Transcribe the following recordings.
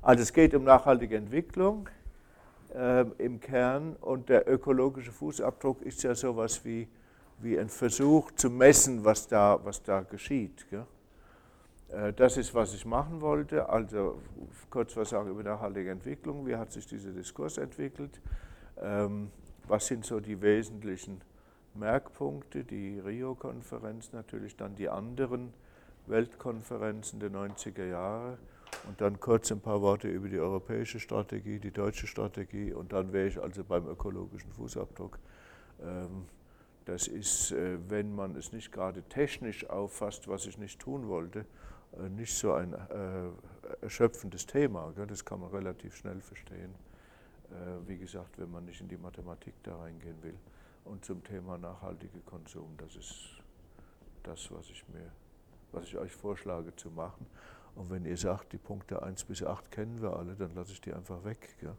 Also es geht um nachhaltige Entwicklung im Kern, und der ökologische Fußabdruck ist ja sowas wie ein Versuch zu messen, was da geschieht. Gell? Das ist, was ich machen wollte. Also kurz was sagen über nachhaltige Entwicklung. Wie hat sich dieser Diskurs entwickelt? Was sind so die wesentlichen Merkpunkte? Die Rio-Konferenz natürlich, dann die anderen Weltkonferenzen der 90er Jahre und dann kurz ein paar Worte über die europäische Strategie, die deutsche Strategie, und dann wäre ich also beim ökologischen Fußabdruck. Das ist, wenn man es nicht gerade technisch auffasst, was ich nicht tun wollte, nicht so ein erschöpfendes Thema. Das kann man relativ schnell verstehen. Wie gesagt, wenn man nicht in die Mathematik da reingehen will. Und zum Thema nachhaltiger Konsum, das ist das, was ich euch vorschlage zu machen. Und wenn ihr sagt, die Punkte 1 bis 8 kennen wir alle, dann lasse ich die einfach weg. Gell?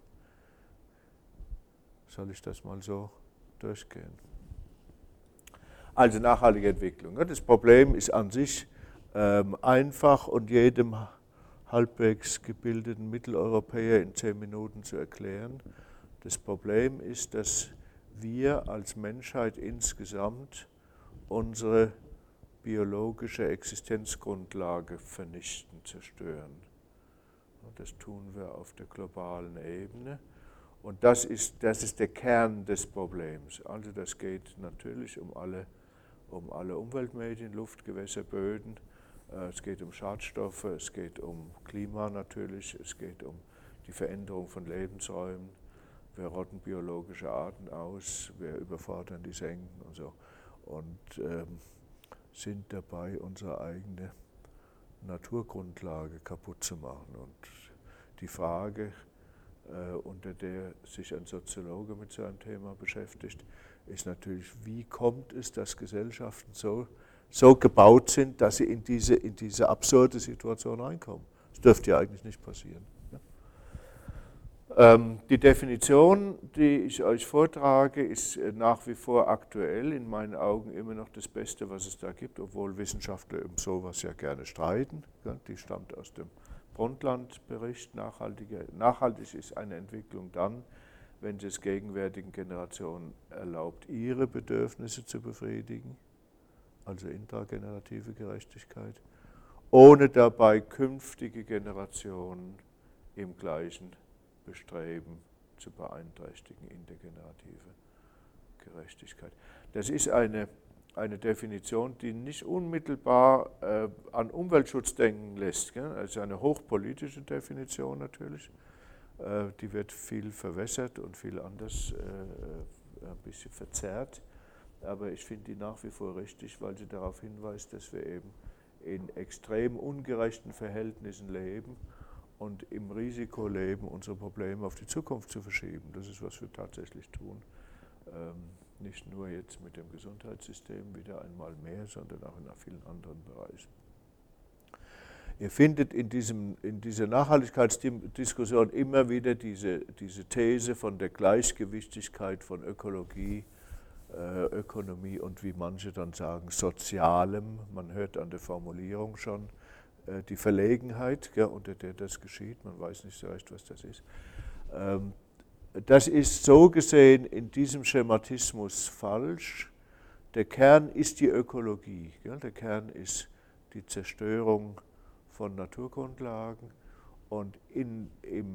Soll ich das mal so durchgehen? Also nachhaltige Entwicklung. Das Problem ist an sich einfach und jedem halbwegs gebildeten Mitteleuropäer in 10 Minuten zu erklären. Das Problem ist, dass wir als Menschheit insgesamt unsere biologische Existenzgrundlage vernichten, zerstören. Und das tun wir auf der globalen Ebene. Und das ist der Kern des Problems. Also das geht natürlich um alle Umweltmedien, Luft, Gewässer, Böden. Es geht um Schadstoffe, es geht um Klima natürlich, es geht um die Veränderung von Lebensräumen. Wir rotten biologische Arten aus, wir überfordern die Senken und so. Und sind dabei, unsere eigene Naturgrundlage kaputt zu machen. Und die Frage, unter der sich ein Soziologe mit so einem Thema beschäftigt, ist natürlich, wie kommt es, dass Gesellschaften so gebaut sind, dass sie in diese absurde Situation reinkommen. Das dürfte ja eigentlich nicht passieren. Die Definition, die ich euch vortrage, ist nach wie vor aktuell, in meinen Augen immer noch das Beste, was es da gibt, obwohl Wissenschaftler um sowas ja gerne streiten. Die stammt aus dem Brundtland-Bericht. Nachhaltig ist eine Entwicklung dann, wenn sie es gegenwärtigen Generationen erlaubt, ihre Bedürfnisse zu befriedigen, also intragenerative Gerechtigkeit, ohne dabei künftige Generationen im gleichen Bestreben zu beeinträchtigen, intergenerative Gerechtigkeit. Das ist eine Definition, die nicht unmittelbar an Umweltschutz denken lässt. Gell? Also eine hochpolitische Definition natürlich. Die wird viel verwässert und viel anders ein bisschen verzerrt. Aber ich finde die nach wie vor richtig, weil sie darauf hinweist, dass wir eben in extrem ungerechten Verhältnissen leben und im Risiko leben, unsere Probleme auf die Zukunft zu verschieben. Das ist, was wir tatsächlich tun. Nicht nur jetzt mit dem Gesundheitssystem wieder einmal mehr, sondern auch in vielen anderen Bereichen. Ihr findet in dieser Nachhaltigkeitsdiskussion immer wieder diese These von der Gleichgewichtigkeit von Ökologie, Ökonomie und, wie manche dann sagen, Sozialem. Man hört an der Formulierung schon die Verlegenheit, unter der das geschieht. Man weiß nicht so recht, was das ist. Das ist so gesehen in diesem Schematismus falsch. Der Kern ist die Ökologie. Der Kern ist die Zerstörung von Naturgrundlagen. Und in der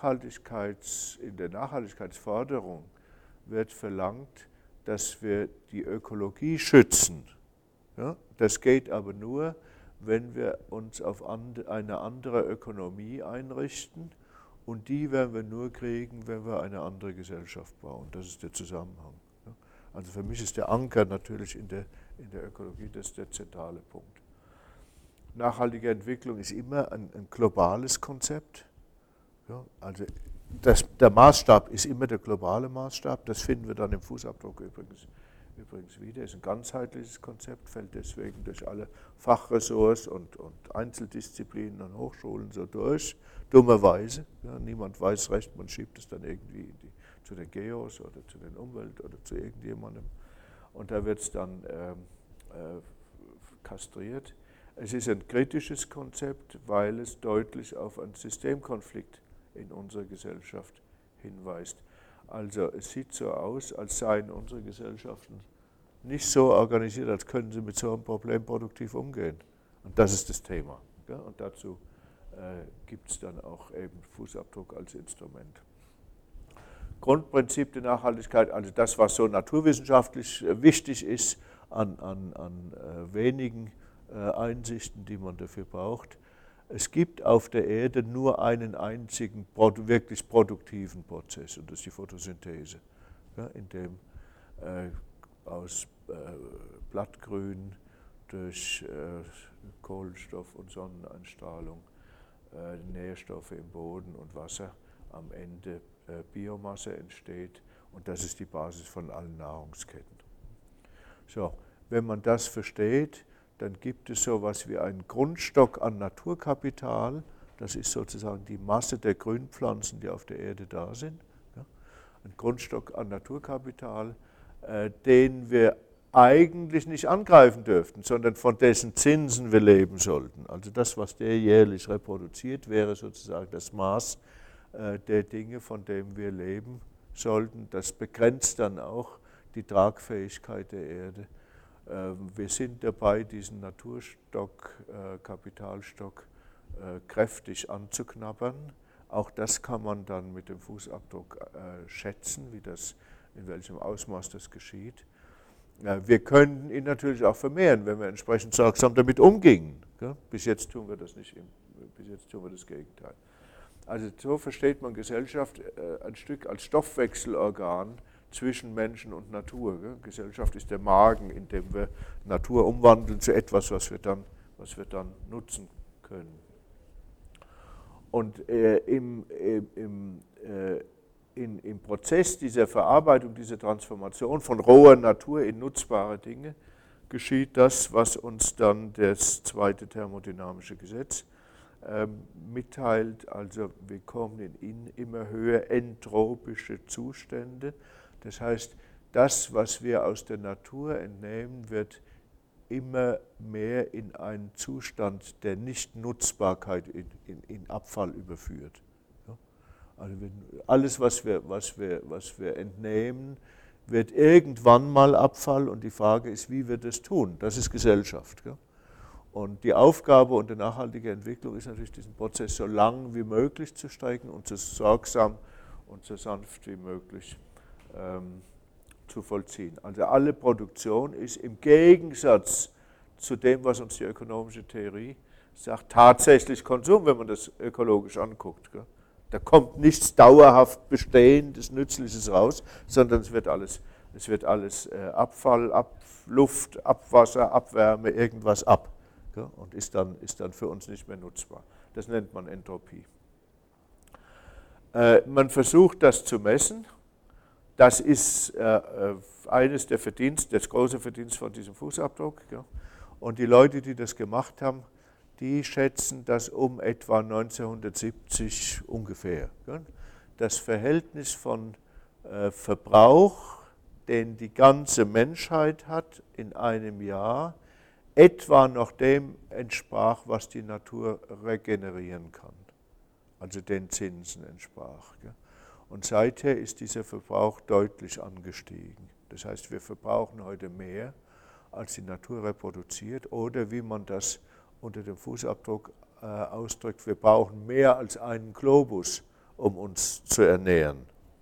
Nachhaltigkeitsforderung wird verlangt, dass wir die Ökologie schützen. Das geht aber nur, wenn wir uns auf eine andere Ökonomie einrichten, und die werden wir nur kriegen, wenn wir eine andere Gesellschaft bauen. Das ist der Zusammenhang. Also für mich ist der Anker natürlich in der Ökologie, das ist der zentrale Punkt. Nachhaltige Entwicklung ist immer ein globales Konzept. Also der Maßstab ist immer der globale Maßstab. Das finden wir dann im Fußabdruck übrigens wieder. Ist ein ganzheitliches Konzept, fällt deswegen durch alle Fachressorts und Einzeldisziplinen an Hochschulen so durch. Dummerweise. Niemand weiß recht, man schiebt es dann irgendwie zu den Geos oder zu den Umwelt oder zu irgendjemandem. Und da wird es dann kastriert. Es ist ein kritisches Konzept, weil es deutlich auf einen Systemkonflikt in unserer Gesellschaft hinweist. Also es sieht so aus, als seien unsere Gesellschaften nicht so organisiert, als können sie mit so einem Problem produktiv umgehen. Und das ist das Thema. Und dazu gibt es dann auch eben Fußabdruck als Instrument. Grundprinzip der Nachhaltigkeit, also das, was so naturwissenschaftlich wichtig ist, an wenigen Einsichten, die man dafür braucht. Es gibt auf der Erde nur einen einzigen wirklich produktiven Prozess, und das ist die Photosynthese, in dem aus Blattgrün durch Kohlenstoff und Sonneneinstrahlung Nährstoffe im Boden und Wasser am Ende Biomasse entsteht, und das ist die Basis von allen Nahrungsketten. So, wenn man das versteht, dann gibt es so etwas wie einen Grundstock an Naturkapital, das ist sozusagen die Masse der Grünpflanzen, die auf der Erde da sind, ja? Ein Grundstock an Naturkapital, den wir eigentlich nicht angreifen dürften, sondern von dessen Zinsen wir leben sollten. Also das, was der jährlich reproduziert, wäre sozusagen das Maß der Dinge, von dem wir leben sollten. Das begrenzt dann auch die Tragfähigkeit der Erde. Wir sind dabei, diesen Naturstock, Kapitalstock kräftig anzuknabbern. Auch das kann man dann mit dem Fußabdruck schätzen, in welchem Ausmaß das geschieht. Wir können ihn natürlich auch vermehren, wenn wir entsprechend sorgsam damit umgingen. Bis jetzt tun wir das nicht, bis jetzt tun wir das Gegenteil. Also so versteht man Gesellschaft ein Stück als Stoffwechselorgan zwischen Menschen und Natur. Gesellschaft ist der Magen, in dem wir Natur umwandeln zu etwas, was wir dann nutzen können. Und im Prozess dieser Verarbeitung, dieser Transformation von roher Natur in nutzbare Dinge geschieht das, was uns dann das zweite thermodynamische Gesetz mitteilt. Also wir kommen in immer höher entropische Zustände. Das heißt, das, was wir aus der Natur entnehmen, wird immer mehr in einen Zustand der Nichtnutzbarkeit, in Abfall überführt. Also alles, was wir entnehmen, wird irgendwann mal Abfall, und die Frage ist, wie wir das tun. Das ist Gesellschaft. Und die Aufgabe und die nachhaltige Entwicklung ist natürlich, diesen Prozess so lang wie möglich zu strecken und so sorgsam und so sanft wie möglich zu vollziehen. Also alle Produktion ist im Gegensatz zu dem, was uns die ökonomische Theorie sagt, tatsächlich Konsum, wenn man das ökologisch anguckt. Da kommt nichts dauerhaft Bestehendes, Nützliches raus, sondern es wird alles Abfall, Luft, Abwasser, Abwärme, irgendwas ab. Und ist dann für uns nicht mehr nutzbar. Das nennt man Entropie. Man versucht das zu messen. Das ist eines der Verdienste, das große Verdienst von diesem Fußabdruck. Und die Leute, die das gemacht haben, die schätzen das um etwa 1970 ungefähr. Das Verhältnis von Verbrauch, den die ganze Menschheit hat in einem Jahr, etwa noch dem entsprach, was die Natur regenerieren kann, also den Zinsen entsprach. Und seither ist dieser Verbrauch deutlich angestiegen. Das heißt, wir verbrauchen heute mehr, als die Natur reproduziert, oder wie man das unter dem Fußabdruck ausdrückt, wir brauchen mehr als einen Globus, um uns zu ernähren.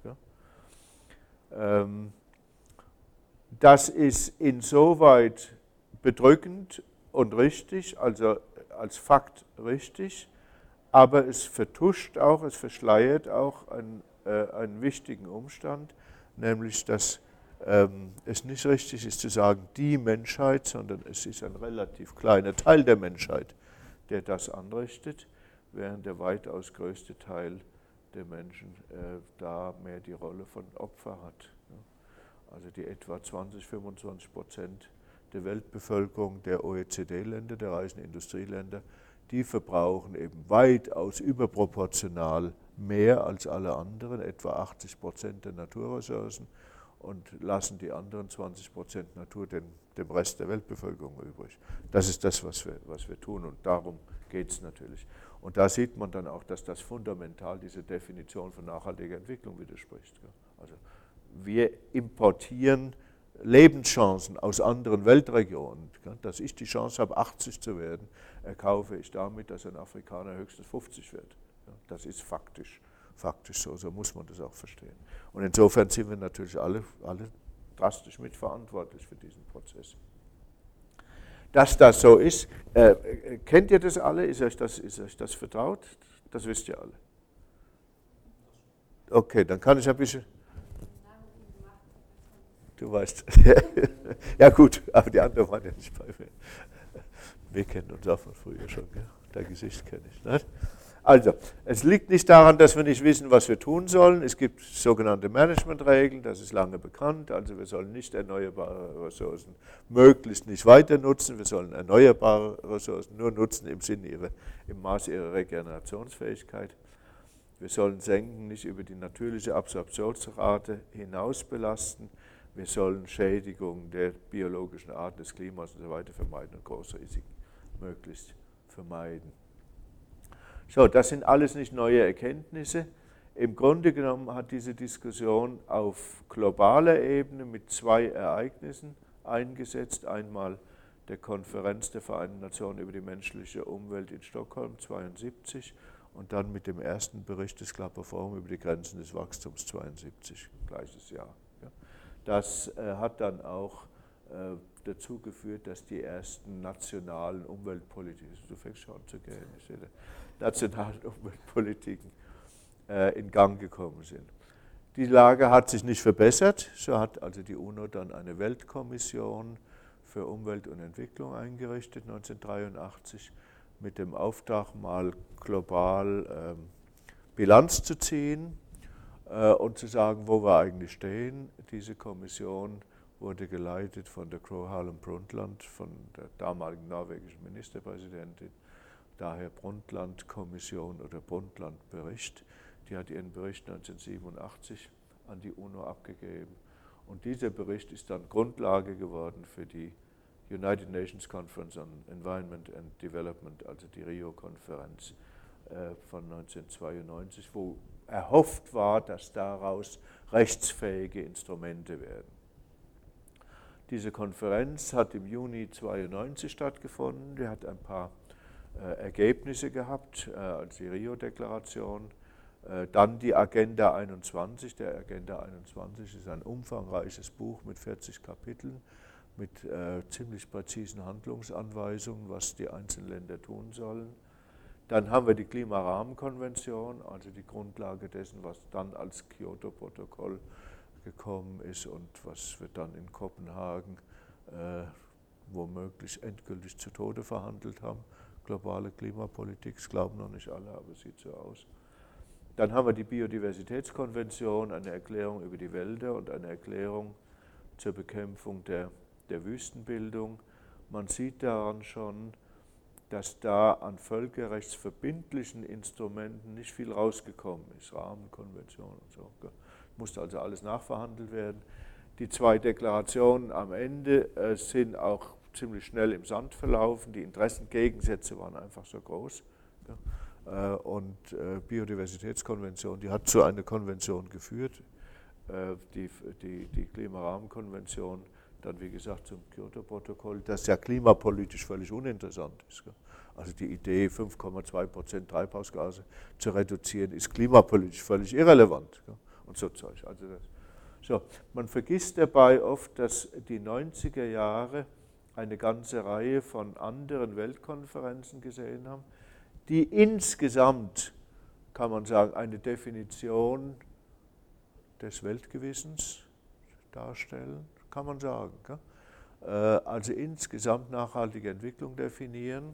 Das ist insoweit bedrückend und richtig, also als Fakt richtig, aber es vertuscht auch, es verschleiert auch einen wichtigen Umstand, nämlich dass es nicht richtig ist zu sagen, die Menschheit, sondern es ist ein relativ kleiner Teil der Menschheit, der das anrichtet, während der weitaus größte Teil der Menschen da mehr die Rolle von Opfer hat. Also die etwa 20-25% der Weltbevölkerung der OECD-Länder, der reichen Industrieländer, die verbrauchen eben weitaus überproportional mehr als alle anderen, etwa 80% der Naturressourcen, und lassen die anderen 20% Natur den dem Rest der Weltbevölkerung übrig. Das ist das, was wir tun und darum geht es natürlich. Und da sieht man dann auch, dass das fundamental diese Definition von nachhaltiger Entwicklung widerspricht. Also wir importieren Lebenschancen aus anderen Weltregionen. Dass ich die Chance habe, 80 zu werden, erkaufe ich damit, dass ein Afrikaner höchstens 50 wird. Das ist faktisch so, so muss man das auch verstehen. Und insofern sind wir natürlich alle drastisch mitverantwortlich für diesen Prozess. Dass das so ist, kennt ihr das alle? Ist euch das vertraut? Das wisst ihr alle. Okay, dann kann ich ein bisschen... Du weißt. Ja gut, aber die anderen waren ja nicht bei mir. Wir kennen uns auch von früher schon, gell? Dein Gesicht kenne ich. Nicht? Also, es liegt nicht daran, dass wir nicht wissen, was wir tun sollen. Es gibt sogenannte Managementregeln, das ist lange bekannt. Also wir sollen nicht erneuerbare Ressourcen möglichst nicht weiter nutzen. Wir sollen erneuerbare Ressourcen nur nutzen im Maße ihrer Regenerationsfähigkeit. Wir sollen Senken nicht über die natürliche Absorptionsrate hinaus belasten. Wir sollen Schädigungen der biologischen Arten des Klimas und so weiter vermeiden und große Risiken möglichst vermeiden. So, das sind alles nicht neue Erkenntnisse. Im Grunde genommen hat diese Diskussion auf globaler Ebene mit zwei Ereignissen eingesetzt. Einmal der Konferenz der Vereinten Nationen über die menschliche Umwelt in Stockholm 1972 und dann mit dem ersten Bericht des Club of Rome über die Grenzen des Wachstums 1972, gleiches Jahr. Das hat dann auch dazu geführt, dass die ersten nationalen Umweltpolitiken, du fängst schon an zu gehen, nationalen Umweltpolitiken in Gang gekommen sind. Die Lage hat sich nicht verbessert, so hat also die UNO dann eine Weltkommission für Umwelt und Entwicklung eingerichtet, 1983, mit dem Auftrag, mal global Bilanz zu ziehen und zu sagen, wo wir eigentlich stehen. Diese Kommission wurde geleitet von der Gro Harlem Brundtland, von der damaligen norwegischen Ministerpräsidentin, daher Brundtland-Kommission oder Brundtland-Bericht. Die hat ihren Bericht 1987 an die UNO abgegeben. Und dieser Bericht ist dann Grundlage geworden für die United Nations Conference on Environment and Development, also die Rio-Konferenz von 1992, wo erhofft war, dass daraus rechtsfähige Instrumente werden. Diese Konferenz hat im Juni 1992 stattgefunden. Die hat ein paar Ergebnisse gehabt, als die Rio-Deklaration. Dann die Agenda 21. Der Agenda 21 ist ein umfangreiches Buch mit 40 Kapiteln, mit ziemlich präzisen Handlungsanweisungen, was die einzelnen Länder tun sollen. Dann haben wir die Klimarahmenkonvention, also die Grundlage dessen, was dann als Kyoto-Protokoll gekommen ist und was wir dann in Kopenhagen womöglich endgültig zu Tode verhandelt haben. Globale Klimapolitik, das glauben noch nicht alle, aber es sieht so aus. Dann haben wir die Biodiversitätskonvention, eine Erklärung über die Wälder und eine Erklärung zur Bekämpfung der Wüstenbildung. Man sieht daran schon, dass da an völkerrechtsverbindlichen Instrumenten nicht viel rausgekommen ist, Rahmenkonvention und so. Musste also alles nachverhandelt werden. Die zwei Deklarationen am Ende sind auch ziemlich schnell im Sand verlaufen. Die Interessengegensätze waren einfach so groß. Und Biodiversitätskonvention, die hat zu einer Konvention geführt. Die Klimarahmenkonvention, dann wie gesagt zum Kyoto-Protokoll, das ja klimapolitisch völlig uninteressant ist. Also die Idee, 5,2% Treibhausgase zu reduzieren, ist klimapolitisch völlig irrelevant. Und so Zeug. Also man vergisst dabei oft, dass die 90er Jahre eine ganze Reihe von anderen Weltkonferenzen gesehen haben, die insgesamt, kann man sagen, eine Definition des Weltgewissens darstellen, kann man sagen. Also insgesamt nachhaltige Entwicklung definieren.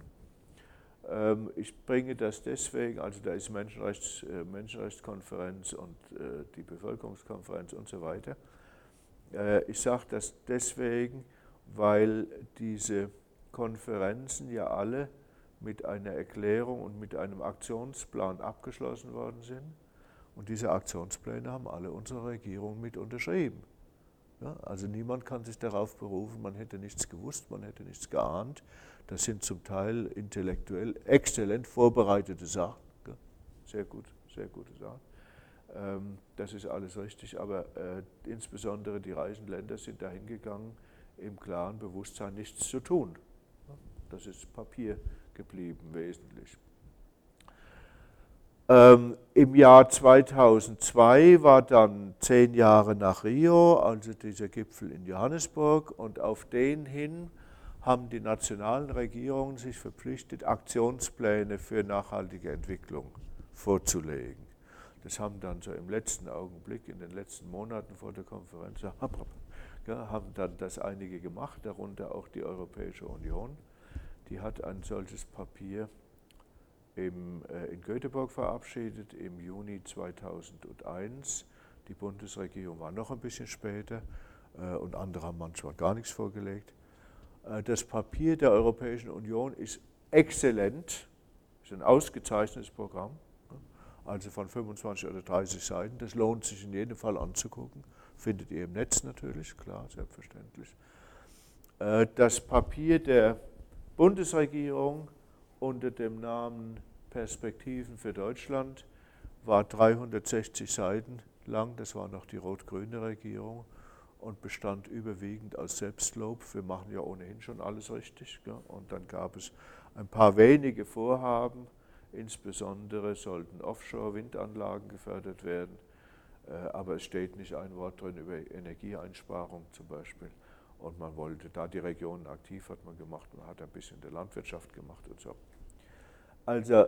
Ich bringe das deswegen, also da ist Menschenrechtskonferenz und die Bevölkerungskonferenz und so weiter. Ich sage das deswegen, weil diese Konferenzen ja alle mit einer Erklärung und mit einem Aktionsplan abgeschlossen worden sind. Und diese Aktionspläne haben alle unsere Regierungen mit unterschrieben. Ja, also niemand kann sich darauf berufen, man hätte nichts gewusst, man hätte nichts geahnt. Das sind zum Teil intellektuell exzellent vorbereitete Sachen. Ja, sehr gute Sachen. Das ist alles richtig, aber insbesondere die reichen Länder sind dahin gegangen, im klaren Bewusstsein nichts zu tun. Das ist Papier geblieben, wesentlich. Im Jahr 2002 war dann 10 Jahre nach Rio, also dieser Gipfel in Johannesburg, und auf den hin haben die nationalen Regierungen sich verpflichtet, Aktionspläne für nachhaltige Entwicklung vorzulegen. Das haben dann so im letzten Augenblick, in den letzten Monaten vor der Konferenz, haben dann das einige gemacht, darunter auch die Europäische Union. Die hat ein solches Papier in Göteborg verabschiedet im Juni 2001. Die Bundesregierung war noch ein bisschen später und andere haben manchmal gar nichts vorgelegt. Das Papier der Europäischen Union ist exzellent, ist ein ausgezeichnetes Programm, also von 25 oder 30 Seiten. Das lohnt sich in jedem Fall anzugucken. Findet ihr im Netz natürlich, klar, selbstverständlich. Das Papier der Bundesregierung unter dem Namen Perspektiven für Deutschland war 360 Seiten lang, das war noch die rot-grüne Regierung und bestand überwiegend aus Selbstlob. Wir machen ja ohnehin schon alles richtig. Gell? Und dann gab es ein paar wenige Vorhaben, insbesondere sollten Offshore-Windanlagen gefördert werden, aber es steht nicht ein Wort drin über Energieeinsparung zum Beispiel. Und man wollte, da die Regionen aktiv hat man gemacht, man hat ein bisschen der Landwirtschaft gemacht und so. Also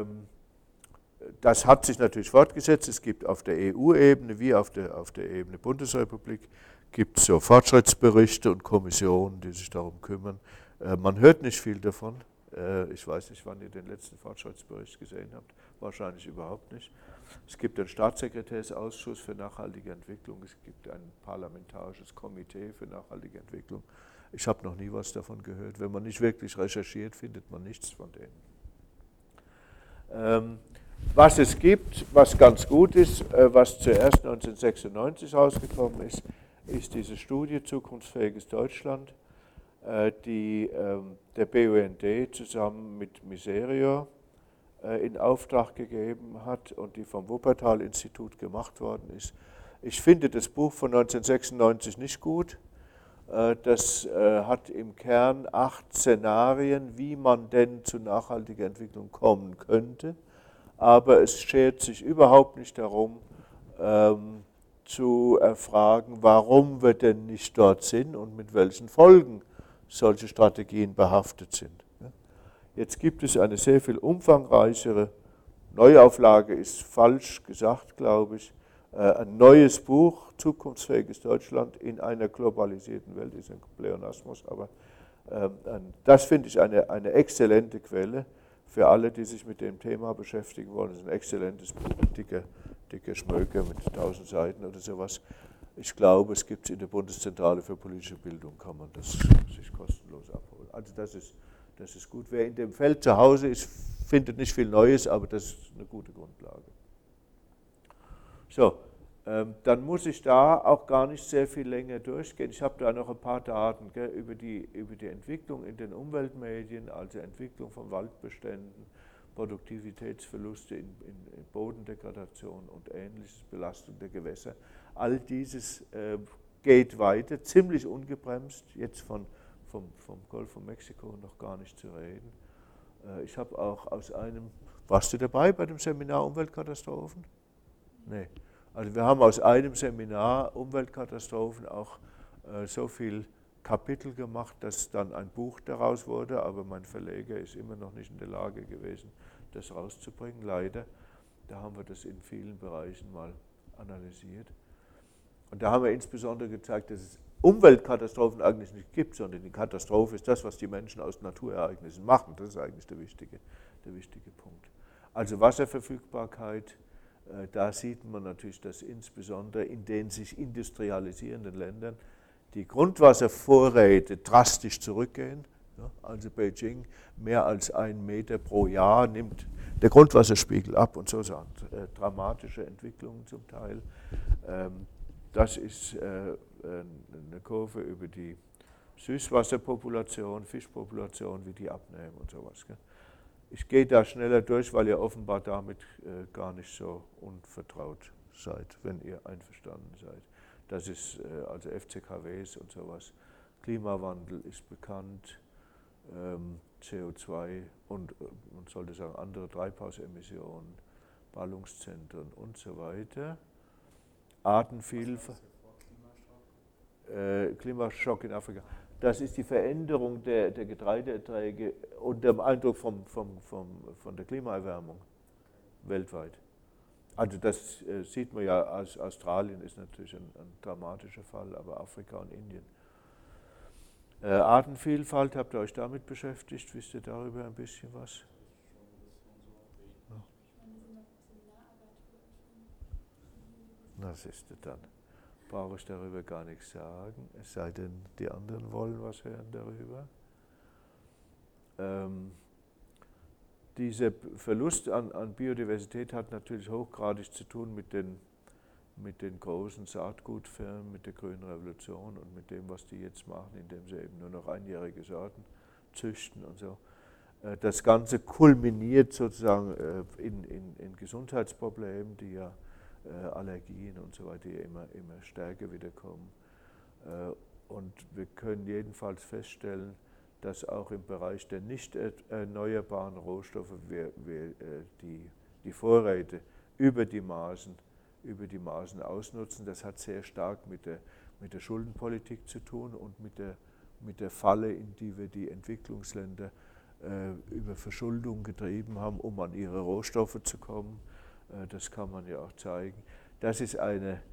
das hat sich natürlich fortgesetzt. Es gibt auf der EU-Ebene wie auf der Ebene Bundesrepublik gibt es so Fortschrittsberichte und Kommissionen, die sich darum kümmern. Man hört nicht viel davon. Ich weiß nicht, wann ihr den letzten Fortschrittsbericht gesehen habt. Wahrscheinlich überhaupt nicht. Es gibt einen Staatssekretärsausschuss für nachhaltige Entwicklung. Es gibt ein parlamentarisches Komitee für nachhaltige Entwicklung. Ich habe noch nie was davon gehört. Wenn man nicht wirklich recherchiert, findet man nichts von denen. Was es gibt, was ganz gut ist, was zuerst 1996 rausgekommen ist, ist diese Studie Zukunftsfähiges Deutschland, die der BUND zusammen mit Miserio in Auftrag gegeben hat und die vom Wuppertal-Institut gemacht worden ist. Ich finde das Buch von 1996 nicht gut. Das hat im Kern 8 Szenarien, wie man denn zu nachhaltiger Entwicklung kommen könnte. Aber es schert sich überhaupt nicht darum, zu erfragen, warum wir denn nicht dort sind und mit welchen Folgen solche Strategien behaftet sind. Jetzt gibt es eine sehr viel umfangreichere Neuauflage, ist falsch gesagt, glaube ich, ein neues Buch, Zukunftsfähiges Deutschland in einer globalisierten Welt, ist ein Pleonasmus, aber das finde ich eine exzellente Quelle für alle, die sich mit dem Thema beschäftigen wollen. Es ist ein exzellentes Buch, dicker Schmöker mit 1000 Seiten oder sowas. Ich glaube, es gibt es in der Bundeszentrale für politische Bildung, kann man das sich kostenlos abholen. Also das ist gut. Wer in dem Feld zu Hause ist, findet nicht viel Neues, aber das ist eine gute Grundlage. So, dann muss ich da auch gar nicht sehr viel länger durchgehen. Ich habe da noch ein paar Daten über die Entwicklung in den Umweltmedien, also Entwicklung von Waldbeständen, Produktivitätsverluste in Bodendegradation und Ähnliches, Belastung der Gewässer. All dieses geht weiter, ziemlich ungebremst, jetzt vom Golf von Mexiko noch gar nicht zu reden. Ich habe auch warst du dabei bei dem Seminar Umweltkatastrophen? Nee. Also wir haben aus einem Seminar Umweltkatastrophen auch so viel Kapitel gemacht, dass dann ein Buch daraus wurde, aber mein Verleger ist immer noch nicht in der Lage gewesen, das rauszubringen, leider. Da haben wir das in vielen Bereichen mal analysiert. Und da haben wir insbesondere gezeigt, dass es Umweltkatastrophen eigentlich nicht gibt, sondern die Katastrophe ist das, was die Menschen aus Naturereignissen machen. Das ist eigentlich der wichtige Punkt. Also Wasserverfügbarkeit, da sieht man natürlich, dass insbesondere in den sich industrialisierenden Ländern die Grundwasservorräte drastisch zurückgehen. Also Beijing, mehr als 1 Meter pro Jahr nimmt der Grundwasserspiegel ab und so sind dramatische Entwicklungen zum Teil. Das ist eine Kurve über die Süßwasserpopulation, Fischpopulation, wie die abnehmen und sowas. Gell? Ich gehe da schneller durch, weil ihr offenbar damit gar nicht so unvertraut seid, wenn ihr einverstanden seid. Das ist also FCKWs und sowas. Klimawandel ist bekannt, CO2 und man sollte sagen andere Treibhausemissionen, Ballungszentren und so weiter. Artenvielfalt. Klimaschock in Afrika. Das ist die Veränderung der Getreideerträge unter dem Eindruck von der Klimaerwärmung weltweit. Also das sieht man ja, Australien ist natürlich ein dramatischer Fall, aber Afrika und Indien. Artenvielfalt, habt ihr euch damit beschäftigt? Wisst ihr darüber ein bisschen was? Na, siehst du dann. Brauche ich darüber gar nichts sagen, es sei denn, die anderen wollen was hören darüber. Dieser Verlust an Biodiversität hat natürlich hochgradig zu tun mit den großen Saatgutfirmen, mit der Grünen Revolution und mit dem, was die jetzt machen, indem sie eben nur noch einjährige Sorten züchten und so. Das Ganze kulminiert sozusagen in Gesundheitsproblemen, die ja Allergien und so weiter, die immer stärker wiederkommen. Und wir können jedenfalls feststellen, dass auch im Bereich der nicht erneuerbaren Rohstoffe wir die Vorräte über die Maßen ausnutzen. Das hat sehr stark mit der Schuldenpolitik zu tun und mit der Falle, in die wir die Entwicklungsländer über Verschuldung getrieben haben, um an ihre Rohstoffe zu kommen. Das kann man ja auch zeigen. Das ist eine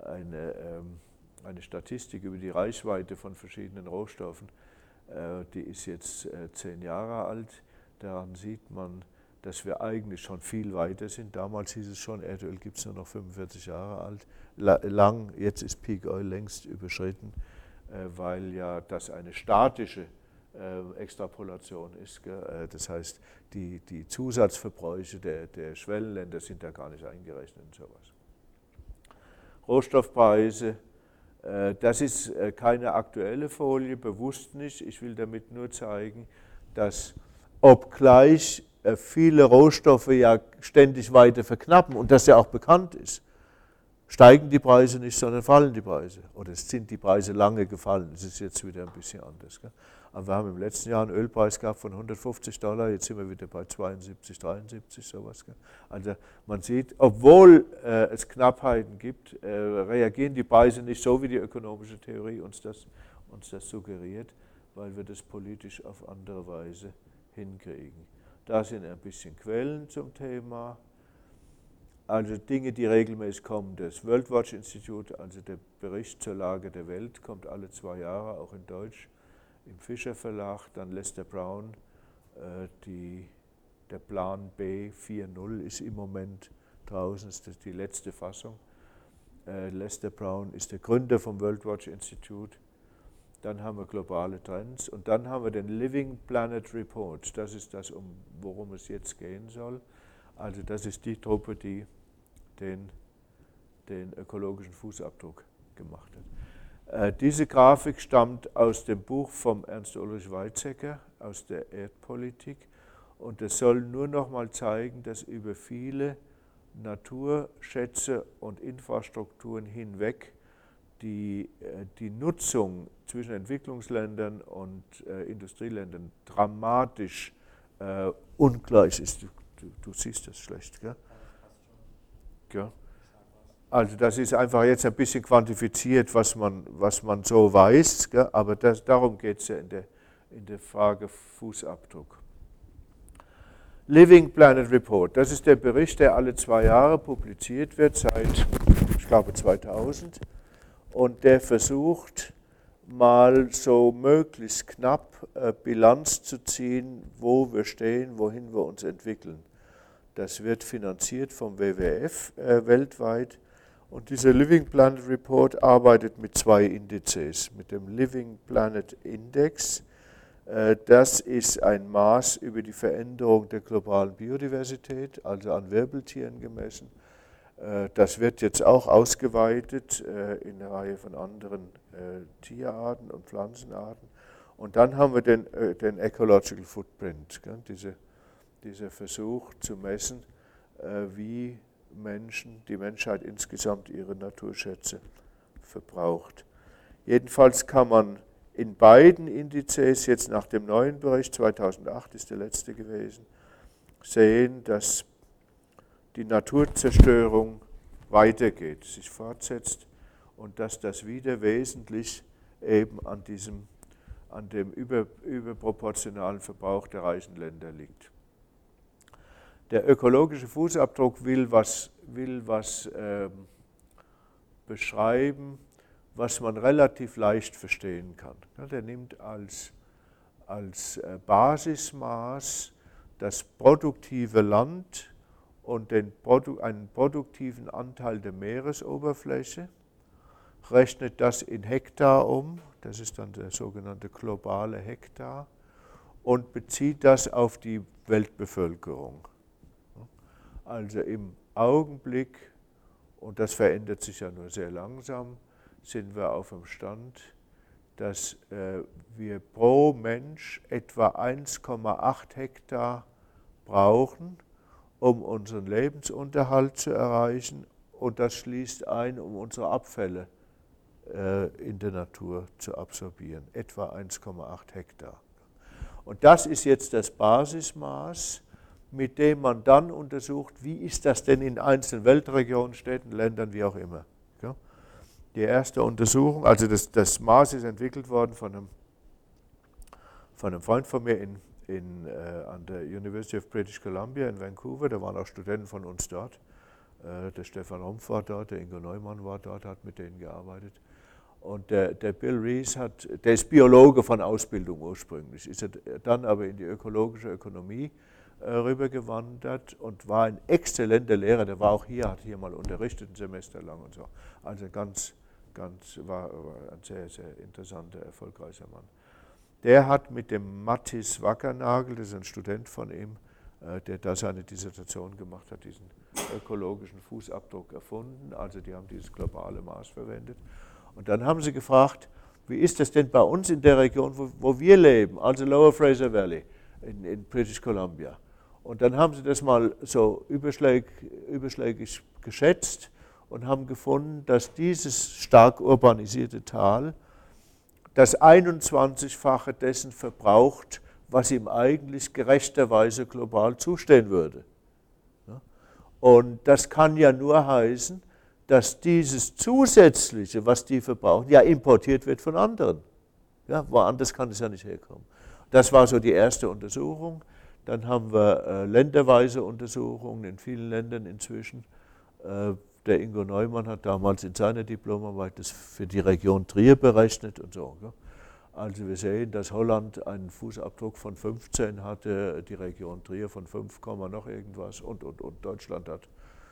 Statistik über die Reichweite von verschiedenen Rohstoffen. Die ist jetzt 10 Jahre alt. Daran sieht man, dass wir eigentlich schon viel weiter sind. Damals hieß es schon, Erdöl gibt es nur noch 45 Jahre alt. Jetzt ist Peak Oil längst überschritten, weil ja das eine statische Extrapolation ist. Das heißt, die Zusatzverbräuche der Schwellenländer sind da gar nicht eingerechnet in sowas. Rohstoffpreise, das ist keine aktuelle Folie, bewusst nicht. Ich will damit nur zeigen, dass obgleich viele Rohstoffe ja ständig weiter verknappen und das ja auch bekannt ist, steigen die Preise nicht, sondern fallen die Preise. Oder es sind die Preise lange gefallen. Es ist jetzt wieder ein bisschen anders. Gell? Aber wir haben im letzten Jahr einen Ölpreis gehabt von $150, jetzt sind wir wieder bei 72, 73, sowas. Gell? Also man sieht, obwohl es Knappheiten gibt, reagieren die Preise nicht so, wie die ökonomische Theorie uns das suggeriert, weil wir das politisch auf andere Weise hinkriegen. Da sind ein bisschen Quellen zum Thema. Also Dinge, die regelmäßig kommen. Das World Watch Institute, also der Bericht zur Lage der Welt, kommt alle 2 Jahre, auch in Deutsch, im Fischer Verlag. Dann Lester Brown, der Plan B 4.0 ist im Moment draußen, das ist die letzte Fassung. Lester Brown ist der Gründer vom World Watch Institute. Dann haben wir globale Trends und dann haben wir den Living Planet Report. Das ist das, worum es jetzt gehen soll. Also das ist die Truppe, die den ökologischen Fußabdruck gemacht hat. Diese Grafik stammt aus dem Buch von Ernst Ulrich Weizsäcker, aus der Erdpolitik. Und es soll nur noch mal zeigen, dass über viele Naturschätze und Infrastrukturen hinweg die Nutzung zwischen Entwicklungsländern und Industrieländern dramatisch ungleich ist. Du siehst das schlecht, gell? Ja. Also das ist einfach jetzt ein bisschen quantifiziert, was man so weiß, gell? Aber darum geht es ja in der Frage Fußabdruck. Living Planet Report, das ist der Bericht, der alle 2 Jahre publiziert wird, seit, ich glaube, 2000. Und der versucht, mal so möglichst knapp Bilanz zu ziehen, wo wir stehen, wohin wir uns entwickeln. Das wird finanziert vom WWF weltweit. Und dieser Living Planet Report arbeitet mit 2 Indizes. Mit dem Living Planet Index, das ist ein Maß über die Veränderung der globalen Biodiversität, also an Wirbeltieren gemessen. Das wird jetzt auch ausgeweitet in eine Reihe von anderen Tierarten und Pflanzenarten. Und dann haben wir den Ecological Footprint, dieser Versuch zu messen, wie die Menschheit insgesamt ihre Naturschätze verbraucht. Jedenfalls kann man in beiden Indizes, jetzt nach dem neuen Bericht, 2008 ist der letzte gewesen, sehen, dass die Naturzerstörung weitergeht, sich fortsetzt und dass das wieder wesentlich eben an dem überproportionalen Verbrauch der reichen Länder liegt. Der ökologische Fußabdruck will was beschreiben, was man relativ leicht verstehen kann. Der nimmt als Basismaß das produktive Land und einen produktiven Anteil der Meeresoberfläche, rechnet das in Hektar um, das ist dann der sogenannte globale Hektar, und bezieht das auf die Weltbevölkerung. Also im Augenblick, und das verändert sich ja nur sehr langsam, sind wir auf dem Stand, dass wir pro Mensch etwa 1,8 Hektar brauchen, um unseren Lebensunterhalt zu erreichen, und das schließt ein, um unsere Abfälle in der Natur zu absorbieren, etwa 1,8 Hektar. Und das ist jetzt das Basismaß, mit dem man dann untersucht, wie ist das denn in einzelnen Weltregionen, Städten, Ländern, wie auch immer. Die erste Untersuchung, also das Maß ist entwickelt worden von einem Freund von mir an der University of British Columbia in Vancouver. Da waren auch Studenten von uns dort. Der Stefan Rumpf war dort, der Ingo Neumann war dort, hat mit denen gearbeitet. Und der Bill Rees der ist Biologe von Ausbildung ursprünglich, ist dann aber in die ökologische Ökonomie rübergewandert und war ein exzellenter Lehrer. Der war auch hier, hat hier mal unterrichtet, ein Semester lang und so. Also war ein sehr, sehr interessanter, erfolgreicher Mann. Der hat mit dem Matthis Wackernagel, das ist ein Student von ihm, der da seine Dissertation gemacht hat, diesen ökologischen Fußabdruck erfunden. Also die haben dieses globale Maß verwendet. Und dann haben sie gefragt, wie ist das denn bei uns in der Region, wo wir leben, also Lower Fraser Valley in British Columbia. Und dann haben sie das mal so überschlägig geschätzt und haben gefunden, dass dieses stark urbanisierte Tal das 21-fache dessen verbraucht, was ihm eigentlich gerechterweise global zustehen würde. Und das kann ja nur heißen, dass dieses Zusätzliche, was die verbrauchen, ja importiert wird von anderen. Ja, woanders kann es ja nicht herkommen. Das war so die erste Untersuchung. Dann haben wir länderweise Untersuchungen in vielen Ländern inzwischen. Der Ingo Neumann hat damals in seiner Diplomarbeit das für die Region Trier berechnet und so. Also wir sehen, dass Holland einen Fußabdruck von 15 hatte, die Region Trier von 5, noch irgendwas und Deutschland hat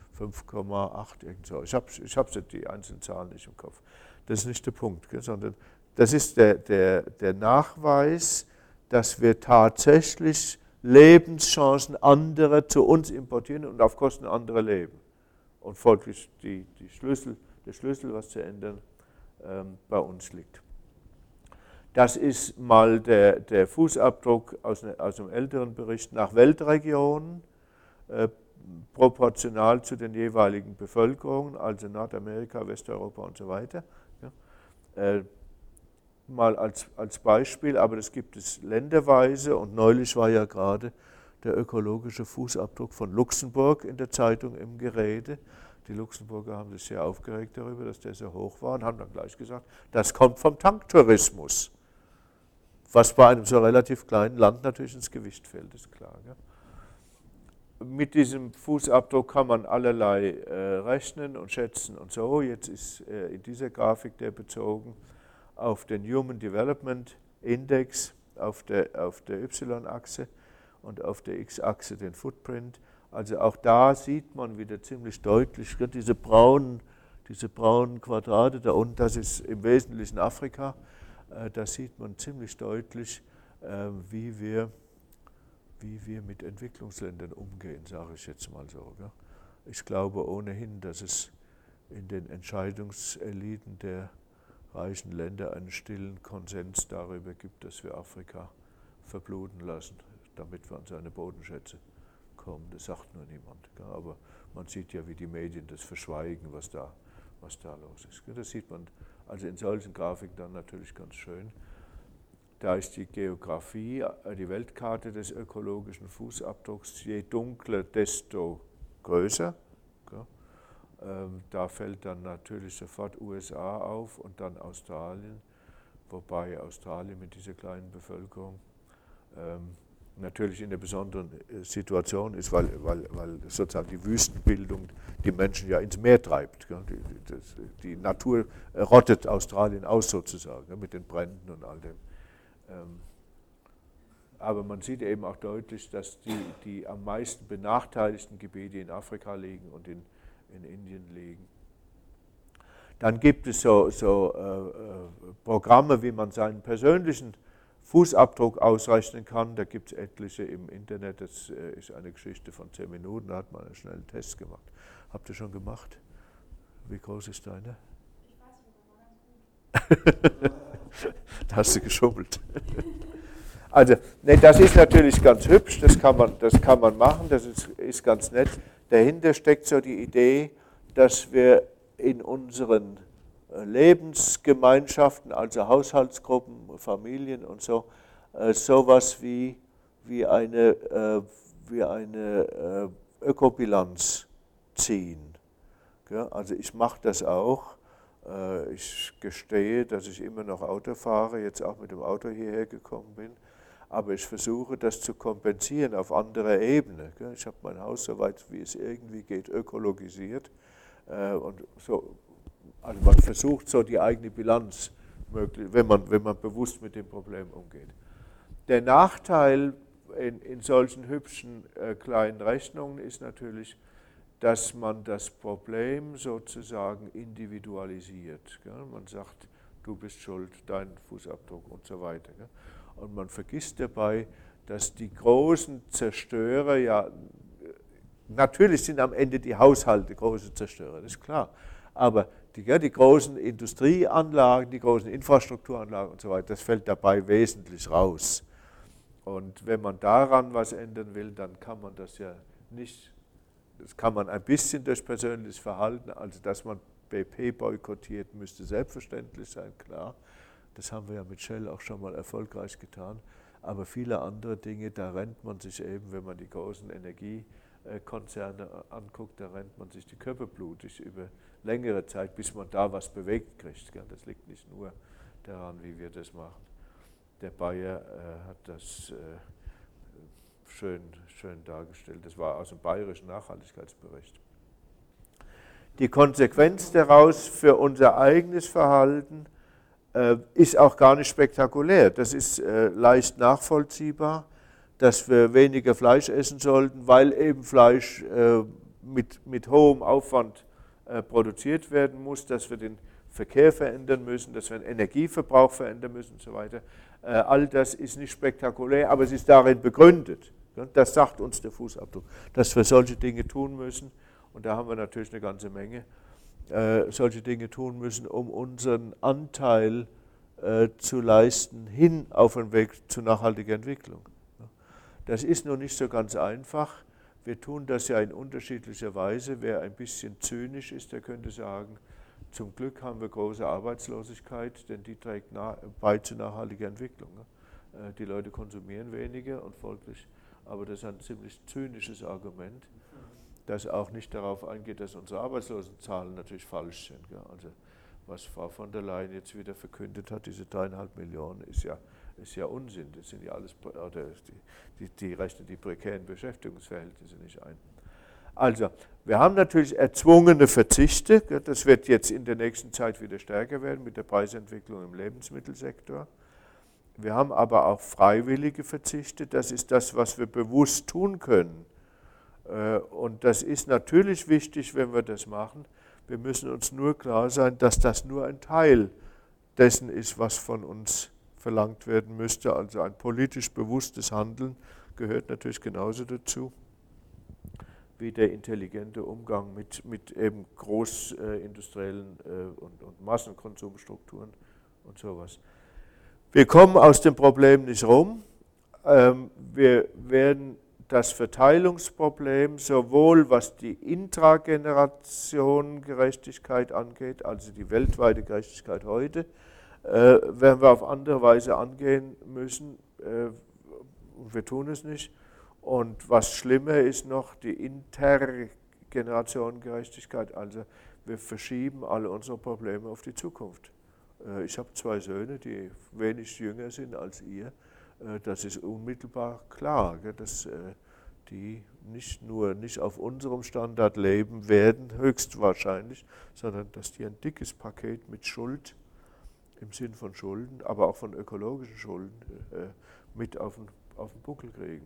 5,8 irgend so. Ich habe die einzelnen Zahlen nicht im Kopf. Das ist nicht der Punkt, sondern das ist der Nachweis, dass wir tatsächlich Lebenschancen anderer zu uns importieren und auf Kosten anderer leben. Und folglich der Schlüssel, was zu ändern, bei uns liegt. Das ist mal der Fußabdruck aus einem älteren Bericht nach Weltregionen, proportional zu den jeweiligen Bevölkerungen, also Nordamerika, Westeuropa und so weiter. Ja. Mal als Beispiel, aber das gibt es länderweise, und neulich war ja gerade der ökologische Fußabdruck von Luxemburg in der Zeitung im Gerede. Die Luxemburger haben sich sehr aufgeregt darüber, dass der so hoch war, und haben dann gleich gesagt, das kommt vom Tanktourismus, was bei einem so relativ kleinen Land natürlich ins Gewicht fällt, ist klar. Ja. Mit diesem Fußabdruck kann man allerlei rechnen und schätzen und so. Jetzt ist in dieser Grafik der bezogen auf den Human Development Index auf der Y-Achse und auf der X-Achse den Footprint. Also auch da sieht man wieder ziemlich deutlich, diese braunen Quadrate da unten, das ist im Wesentlichen Afrika. Da sieht man ziemlich deutlich, wie wir mit Entwicklungsländern umgehen, sage ich jetzt mal so. ich glaube ohnehin, dass es in den Entscheidungseliten der reichen Länder einen stillen Konsens darüber gibt, dass wir Afrika verbluten lassen, damit wir an seine Bodenschätze kommen. Das sagt nur niemand. Aber man sieht ja, wie die Medien das verschweigen, was da los ist. Das sieht man also in solchen Grafiken dann natürlich ganz schön. Da ist die Geografie, die Weltkarte des ökologischen Fußabdrucks, je dunkler, desto größer. Da fällt dann natürlich sofort USA auf und dann Australien, wobei Australien mit dieser kleinen Bevölkerung natürlich in einer besonderen Situation ist, weil sozusagen die Wüstenbildung die Menschen ja ins Meer treibt. Die Natur rottet Australien aus sozusagen mit den Bränden und all dem. Aber man sieht eben auch deutlich, dass die am meisten benachteiligten Gebiete in Afrika liegen und in Indien liegen. Dann gibt es so Programme, wie man seinen persönlichen Fußabdruck ausrechnen kann. Da gibt es etliche im Internet. Das ist eine Geschichte von 10 Minuten. Da hat man einen schnellen Test gemacht. Habt ihr schon gemacht? Wie groß ist deine? Ich weiß nicht, aber da hast du geschummelt. Also, nee, das ist natürlich ganz hübsch, das kann man machen, das ist ganz nett. Dahinter steckt so die Idee, dass wir in unseren Lebensgemeinschaften, also Haushaltsgruppen, Familien und so, sowas wie eine Ökobilanz ziehen. Also ich mache das auch. Ich gestehe, dass ich immer noch Auto fahre, jetzt auch mit dem Auto hierher gekommen bin, aber ich versuche das zu kompensieren auf anderer Ebene. Ich habe mein Haus soweit wie es irgendwie geht ökologisiert und so. Also man versucht so die eigene Bilanz, wenn man bewusst mit dem Problem umgeht. Der Nachteil in solchen hübschen kleinen Rechnungen ist natürlich, dass man das Problem sozusagen individualisiert. Man sagt, du bist schuld, dein Fußabdruck und so weiter. Und man vergisst dabei, dass die großen Zerstörer ja, natürlich sind am Ende die Haushalte große Zerstörer, das ist klar, aber die großen Industrieanlagen, die großen Infrastrukturanlagen und so weiter, das fällt dabei wesentlich raus. Und wenn man daran was ändern will, dann kann man das ja nicht, das kann man ein bisschen durch persönliches Verhalten, also dass man BP boykottiert, müsste selbstverständlich sein, klar. Das haben wir ja mit Shell auch schon mal erfolgreich getan. Aber viele andere Dinge, da rennt man sich eben, wenn man die großen Energiekonzerne anguckt, da rennt man sich die Köpfe blutig über längere Zeit, bis man da was bewegt kriegt. Das liegt nicht nur daran, wie wir das machen. Der Bayer hat das schön dargestellt. Das war aus dem bayerischen Nachhaltigkeitsbericht. Die Konsequenz daraus für unser eigenes Verhalten ist auch gar nicht spektakulär. Das ist leicht nachvollziehbar, dass wir weniger Fleisch essen sollten, weil eben Fleisch mit hohem Aufwand produziert werden muss, dass wir den Verkehr verändern müssen, dass wir den Energieverbrauch verändern müssen und so weiter. All das ist nicht spektakulär, aber es ist darin begründet. Das sagt uns der Fußabdruck, dass wir solche Dinge tun müssen. Und da haben wir natürlich eine ganze Menge. Solche Dinge tun müssen, um unseren Anteil zu leisten, hin auf den Weg zu nachhaltiger Entwicklung. Das ist noch nicht so ganz einfach. Wir tun das ja in unterschiedlicher Weise. Wer ein bisschen zynisch ist, der könnte sagen, zum Glück haben wir große Arbeitslosigkeit, denn die trägt bei zu nachhaltiger Entwicklung. Die Leute konsumieren weniger und folglich, aber das ist ein ziemlich zynisches Argument, das auch nicht darauf eingeht, dass unsere Arbeitslosenzahlen natürlich falsch sind. Also was Frau von der Leyen jetzt wieder verkündet hat, diese 3,5 Millionen, ist ja Unsinn. Das sind ja alles, oder die rechnen die prekären Beschäftigungsverhältnisse nicht ein. Also, wir haben natürlich erzwungene Verzichte, das wird jetzt in der nächsten Zeit wieder stärker werden mit der Preisentwicklung im Lebensmittelsektor. Wir haben aber auch freiwillige Verzichte, das ist das, was wir bewusst tun können. Und das ist natürlich wichtig, wenn wir das machen. Wir müssen uns nur klar sein, dass das nur ein Teil dessen ist, was von uns verlangt werden müsste. Also ein politisch bewusstes Handeln gehört natürlich genauso dazu wie der intelligente Umgang mit eben großindustriellen und Massenkonsumstrukturen und sowas. Wir kommen aus dem Problem nicht rum. Wir werden das Verteilungsproblem sowohl was die Intragenerationengerechtigkeit angeht, also die weltweite Gerechtigkeit heute, werden wir auf andere Weise angehen müssen. Wir tun es nicht. Und was schlimmer ist noch, die Intergenerationengerechtigkeit, also wir verschieben alle unsere Probleme auf die Zukunft. Ich habe 2 Söhne, die wenig jünger sind als ihr. Das ist unmittelbar klar, dass die nicht auf unserem Standard leben werden, höchstwahrscheinlich, sondern dass die ein dickes Paket mit Schuld, im Sinn von Schulden, aber auch von ökologischen Schulden, mit auf den Buckel kriegen.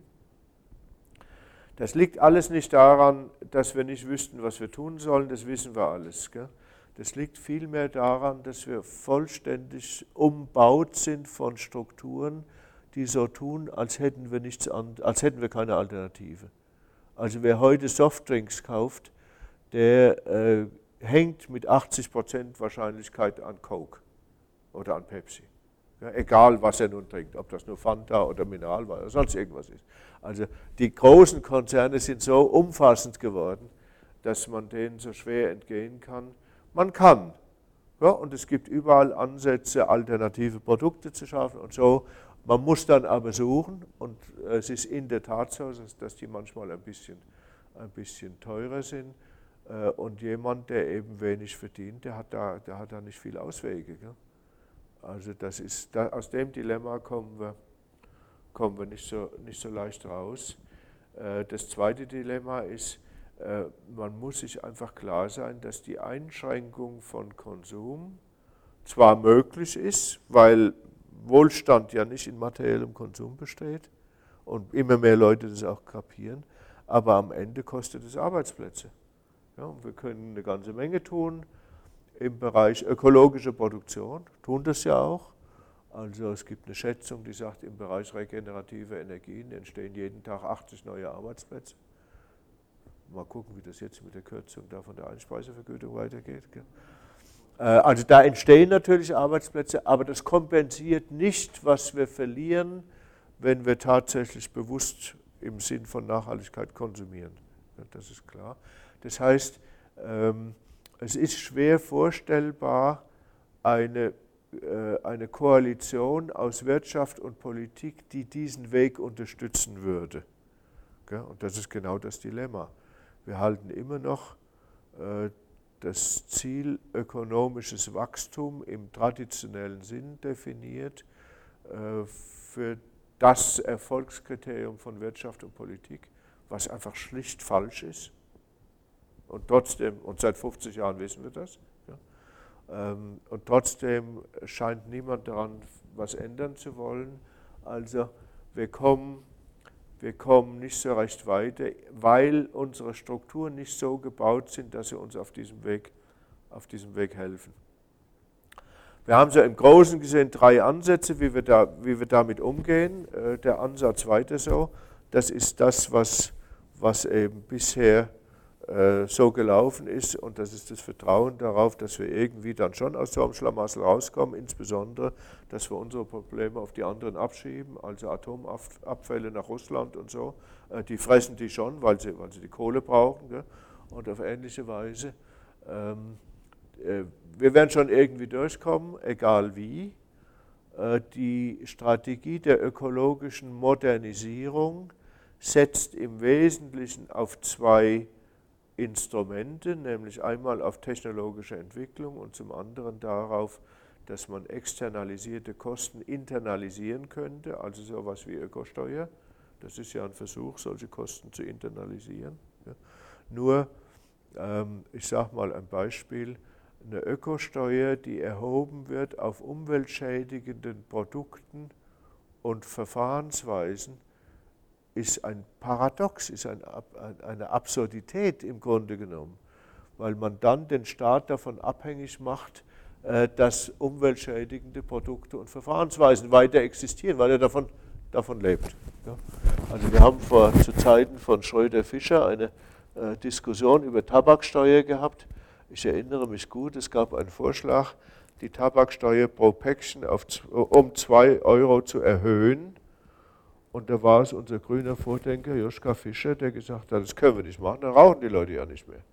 Das liegt alles nicht daran, dass wir nicht wüssten, was wir tun sollen, das wissen wir alles. Gell? Das liegt vielmehr daran, dass wir vollständig umbaut sind von Strukturen, die so tun, als hätten wir keine Alternative. Also wer heute Softdrinks kauft, der hängt mit 80% Wahrscheinlichkeit an Coke oder an Pepsi. Ja, egal, was er nun trinkt, ob das nur Fanta oder Mineralwasser oder sonst irgendwas ist. Also die großen Konzerne sind so umfassend geworden, dass man denen so schwer entgehen kann. Man kann. Ja, und es gibt überall Ansätze, alternative Produkte zu schaffen und so. Man muss dann aber suchen und es ist in der Tat so, dass die manchmal ein bisschen teurer sind. Und jemand, der eben wenig verdient, der hat da nicht viele Auswege. Gell? Also aus dem Dilemma kommen wir nicht so leicht raus. Das zweite Dilemma ist, man muss sich einfach klar sein, dass die Einschränkung von Konsum zwar möglich ist, weil Wohlstand ja nicht in materiellem Konsum besteht und immer mehr Leute das auch kapieren, aber am Ende kostet es Arbeitsplätze. Ja, und wir können eine ganze Menge tun im Bereich ökologische Produktion, tun das ja auch. Also es gibt eine Schätzung, die sagt, im Bereich regenerative Energien entstehen jeden Tag 80 neue Arbeitsplätze. Mal gucken, wie das jetzt mit der Kürzung da von der Einspeisevergütung weitergeht. Also da entstehen natürlich Arbeitsplätze, aber das kompensiert nicht, was wir verlieren, wenn wir tatsächlich bewusst im Sinn von Nachhaltigkeit konsumieren. Das ist klar. Das heißt, es ist schwer vorstellbar, eine Koalition aus Wirtschaft und Politik, die diesen Weg unterstützen würde. Und das ist genau das Dilemma. Wir halten immer noch das Ziel ökonomisches Wachstum im traditionellen Sinn definiert für das Erfolgskriterium von Wirtschaft und Politik, was einfach schlicht falsch ist. Und trotzdem, und seit 50 Jahren wissen wir das, ja, und trotzdem scheint niemand daran was ändern zu wollen. Also wir kommen nicht so recht weiter, weil unsere Strukturen nicht so gebaut sind, dass sie uns auf diesem Weg helfen. Wir haben so im Großen gesehen 3 Ansätze, wie wir damit umgehen. Der Ansatz weiter so, das ist das, was eben bisher so gelaufen ist, und das ist das Vertrauen darauf, dass wir irgendwie dann schon aus so einem Schlamassel rauskommen, insbesondere, dass wir unsere Probleme auf die anderen abschieben, also Atomabfälle nach Russland und so, die fressen die schon, weil sie die Kohle brauchen, gell? Und auf ähnliche Weise. Wir werden schon irgendwie durchkommen, egal wie. Die Strategie der ökologischen Modernisierung setzt im Wesentlichen auf 2 Instrumente, nämlich einmal auf technologische Entwicklung und zum anderen darauf, dass man externalisierte Kosten internalisieren könnte, also sowas wie Ökosteuer. Das ist ja ein Versuch, solche Kosten zu internalisieren. Ja. Nur, ich sage mal ein Beispiel, eine Ökosteuer, die erhoben wird auf umweltschädigenden Produkten und Verfahrensweisen, ist ein Paradox, ist eine Absurdität im Grunde genommen, weil man dann den Staat davon abhängig macht, dass umweltschädigende Produkte und Verfahrensweisen weiter existieren, weil er davon lebt. Ja. Also wir haben zu Zeiten von Schröder-Fischer eine Diskussion über Tabaksteuer gehabt. Ich erinnere mich gut, es gab einen Vorschlag, die Tabaksteuer pro Päckchen um 2 Euro zu erhöhen. Und da war es unser grüner Vordenker Joschka Fischer, der gesagt hat, das können wir nicht machen, dann rauchen die Leute ja nicht mehr.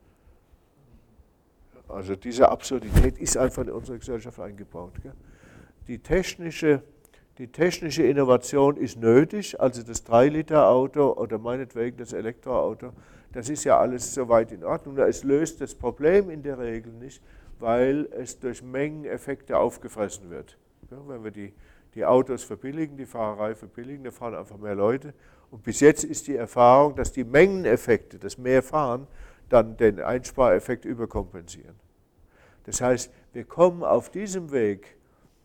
Also diese Absurdität ist einfach in unsere Gesellschaft eingebaut. Gell? Die technische Innovation ist nötig, also das 3-Liter-Auto oder meinetwegen das Elektroauto, das ist ja alles soweit in Ordnung. Es löst das Problem in der Regel nicht, weil es durch Mengeneffekte aufgefressen wird. Ja, wenn wir die Autos verbilligen, die Fahrerei verbilligen, da fahren einfach mehr Leute. Und bis jetzt ist die Erfahrung, dass die Mengeneffekte, das Mehrfahren, dann den Einspareffekt überkompensieren. Das heißt, wir kommen auf diesem Weg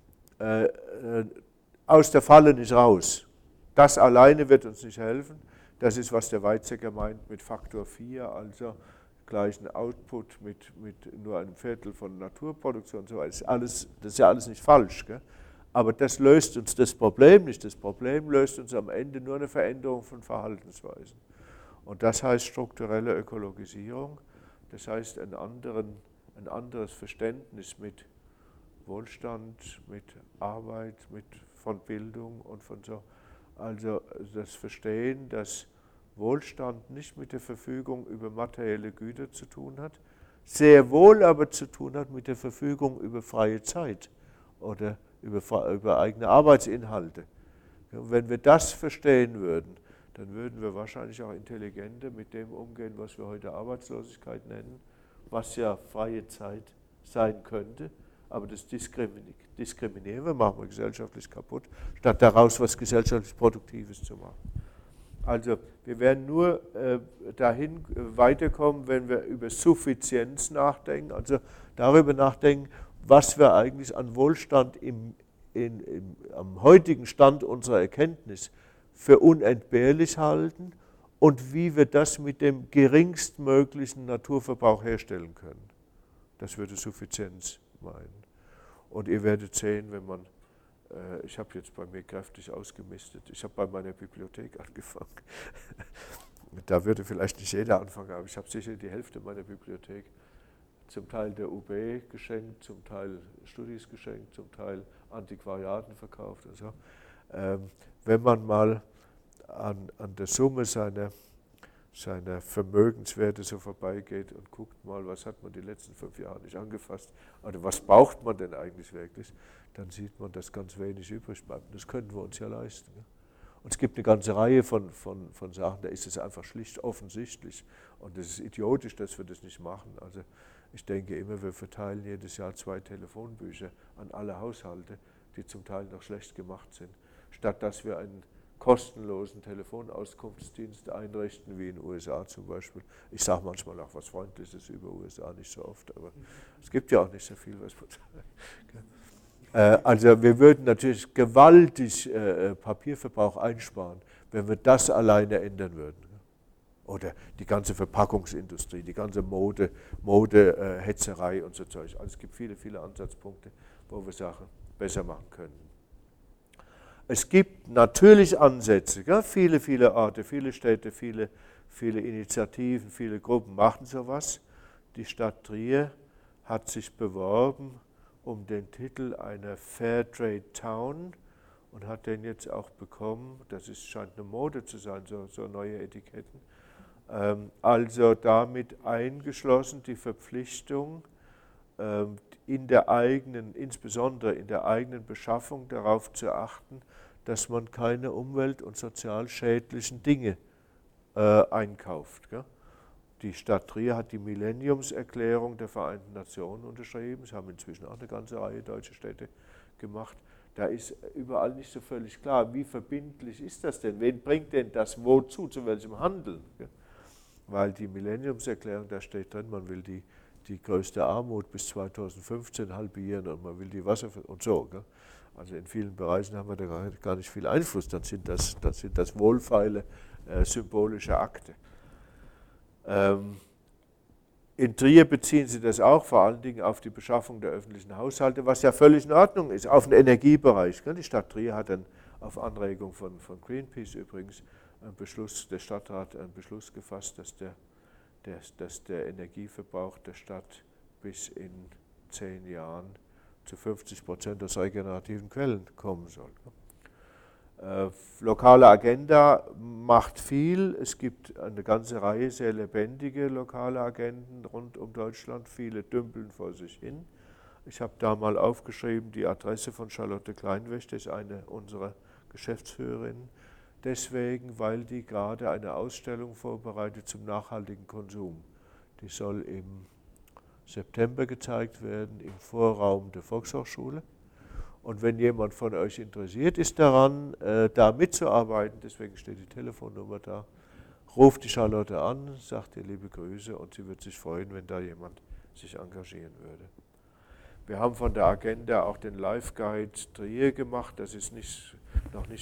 aus der Falle nicht raus. Das alleine wird uns nicht helfen. Das ist, was der Weizsäcker meint mit Faktor 4, also gleichen Output mit nur einem Viertel von Naturproduktion und so weiter. Das ist ja alles nicht falsch. Gell? Aber das löst uns das Problem nicht. Das Problem löst uns am Ende nur eine Veränderung von Verhaltensweisen. Und das heißt strukturelle Ökologisierung. Das heißt ein anderes Verständnis mit Wohlstand, mit Arbeit, von Bildung und von so. Also das Verstehen, dass Wohlstand nicht mit der Verfügung über materielle Güter zu tun hat, sehr wohl aber zu tun hat mit der Verfügung über freie Zeit oder über eigene Arbeitsinhalte. Und wenn wir das verstehen würden, dann würden wir wahrscheinlich auch intelligenter mit dem umgehen, was wir heute Arbeitslosigkeit nennen, was ja freie Zeit sein könnte. Aber das diskriminieren wir, machen wir gesellschaftlich kaputt, statt daraus was gesellschaftlich Produktives zu machen. Also wir werden nur dahin weiterkommen, wenn wir über Suffizienz nachdenken, also darüber nachdenken, was wir eigentlich an Wohlstand am heutigen Stand unserer Erkenntnis für unentbehrlich halten und wie wir das mit dem geringstmöglichen Naturverbrauch herstellen können. Das würde Suffizienz meinen. Und ihr werdet sehen, wenn man, ich habe jetzt bei mir kräftig ausgemistet, ich habe bei meiner Bibliothek angefangen. Da würde vielleicht nicht jeder anfangen, aber ich habe sicher die Hälfte meiner Bibliothek zum Teil der UB geschenkt, zum Teil Studis geschenkt, zum Teil Antiquariaten verkauft und so. Wenn man mal an der Summe seiner Vermögenswerte so vorbeigeht und guckt mal, was hat man die letzten 5 Jahre nicht angefasst, oder was braucht man denn eigentlich wirklich, dann sieht man, dass ganz wenig übrig bleibt. Das können wir uns ja leisten. Ne? Und es gibt eine ganze Reihe von Sachen, da ist es einfach schlicht offensichtlich. Und es ist idiotisch, dass wir das nicht machen. Also ich denke immer, wir verteilen jedes Jahr 2 Telefonbücher an alle Haushalte, die zum Teil noch schlecht gemacht sind, statt dass wir einen kostenlosen Telefonauskunftsdienst einrichten, wie in den USA zum Beispiel. Ich sage manchmal auch was Freundliches über USA, nicht so oft, aber es gibt ja auch nicht so viel, was man sagt. Also wir würden natürlich gewaltig Papierverbrauch einsparen, wenn wir das alleine ändern würden. Oder die ganze Verpackungsindustrie, die ganze Hetzerei und so Zeug. Also es gibt viele, viele Ansatzpunkte, wo wir Sachen besser machen können. Es gibt natürlich Ansätze, ja, viele Orte, viele Städte, viele Initiativen, viele Gruppen machen sowas. Die Stadt Trier hat sich beworben um den Titel einer Fairtrade Town und hat den jetzt auch bekommen. Das scheint eine Mode zu sein, so neue Etiketten. Also damit eingeschlossen die Verpflichtung, insbesondere in der eigenen Beschaffung darauf zu achten, dass man keine umwelt- und sozial schädlichen Dinge einkauft. Gell? Die Stadt Trier hat die Millenniumserklärung der Vereinten Nationen unterschrieben. Es haben inzwischen auch eine ganze Reihe deutsche Städte gemacht. Da ist überall nicht so völlig klar, wie verbindlich ist das denn? Wen bringt denn das wozu, zu welchem Handeln? Gell? Weil die Millenniumserklärung, da steht drin, man will die größte Armut bis 2015 halbieren und man will die Wasser und so. Gell? Also in vielen Bereichen haben wir da gar nicht viel Einfluss, dann sind das wohlfeile symbolische Akte. In Trier beziehen sie das auch vor allen Dingen auf die Beschaffung der öffentlichen Haushalte, was ja völlig in Ordnung ist, auf den Energiebereich. Die Stadt Trier hat dann auf Anregung von Greenpeace übrigens der Stadtrat einen Beschluss gefasst, dass dass der Energieverbrauch der Stadt bis in 10 Jahren zu 50% aus regenerativen Quellen kommen soll. Lokale Agenda macht viel. Es gibt eine ganze Reihe sehr lebendige lokale Agenden rund um Deutschland. Viele dümpeln vor sich hin. Ich habe da mal aufgeschrieben, die Adresse von Charlotte Kleinwächter ist eine unserer Geschäftsführerinnen. Deswegen, weil die gerade eine Ausstellung vorbereitet zum nachhaltigen Konsum. Die soll im September gezeigt werden im Vorraum der Volkshochschule. Und wenn jemand von euch interessiert ist daran, da mitzuarbeiten, deswegen steht die Telefonnummer da, ruft die Charlotte an, sagt ihr liebe Grüße und sie wird sich freuen, wenn da jemand sich engagieren würde. Wir haben von der Agenda auch den Live Guide Trier gemacht, das ist noch nicht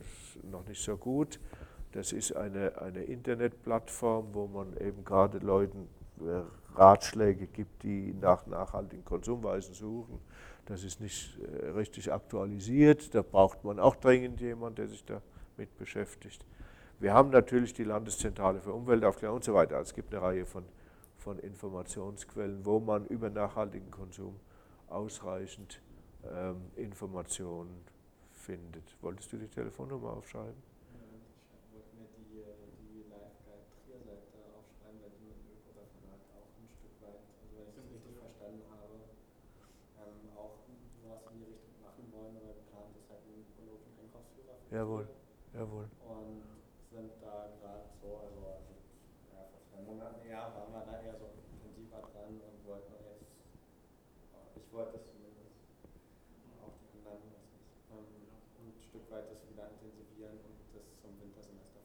so gut. Das ist eine Internetplattform, wo man eben gerade Leuten Ratschläge gibt, die nach nachhaltigen Konsumweisen suchen. Das ist nicht richtig aktualisiert, da braucht man auch dringend jemanden, der sich damit beschäftigt. Wir haben natürlich die Landeszentrale für Umweltaufklärung und so weiter. Also es gibt eine Reihe von Informationsquellen, wo man über nachhaltigen Konsum ausreichend Informationen findet. Wolltest du die Telefonnummer aufschreiben? Ich wollte mir die Live-Guide Trier-Seite aufschreiben, weil die mit dem Öko-Referat auch ein Stück weit, also wenn ich das richtig verstanden habe, auch sowas in die Richtung machen wollen, aber geplant ist halt einen ökologischen Einkaufsführer für Jawohl, Trier. jawohl. Und sind da gerade so, vor 2 Monaten waren wir da eher so intensiver dran und wollten jetzt, ich wollte das zumindest, auch die anderen, ein Stück weit das wieder intensivieren und das zum Wintersemester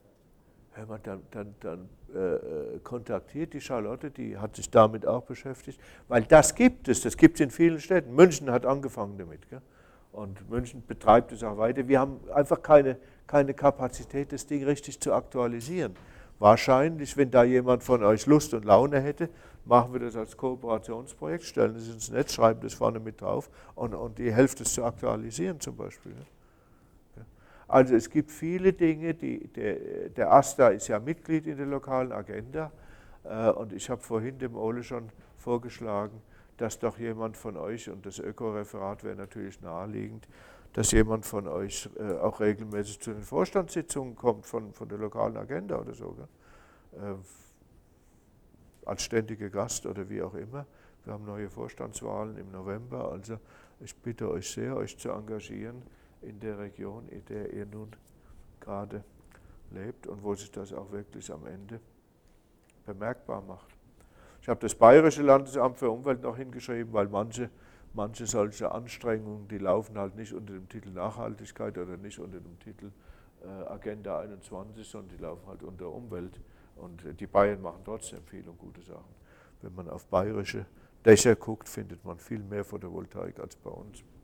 fertig. Dann kontaktiert die Charlotte, die hat sich damit auch beschäftigt, weil das gibt es in vielen Städten. München hat angefangen damit, gell? Und München betreibt es auch weiter. Wir haben einfach keine Kapazität, das Ding richtig zu aktualisieren. Wahrscheinlich, wenn da jemand von euch Lust und Laune hätte, machen wir das als Kooperationsprojekt, stellen es ins Netz, schreiben das vorne mit drauf und die helft es zu aktualisieren zum Beispiel. Also es gibt viele Dinge, der AStA ist ja Mitglied in der lokalen Agenda und ich habe vorhin dem Ole schon vorgeschlagen, dass doch jemand von euch, und das Öko-Referat wäre natürlich naheliegend, dass jemand von euch auch regelmäßig zu den Vorstandssitzungen kommt von der lokalen Agenda oder so, als ständiger Gast oder wie auch immer. Wir haben neue Vorstandswahlen im November, also ich bitte euch sehr, euch zu engagieren in der Region, in der ihr nun gerade lebt und wo sich das auch wirklich am Ende bemerkbar macht. Ich habe das Bayerische Landesamt für Umwelt noch hingeschrieben, weil manche solche Anstrengungen, die laufen halt nicht unter dem Titel Nachhaltigkeit oder nicht unter dem Titel Agenda 21, sondern die laufen halt unter Umwelt. Und die Bayern machen trotzdem viel und gute Sachen. Wenn man auf bayerische Dächer guckt, findet man viel mehr Photovoltaik als bei uns.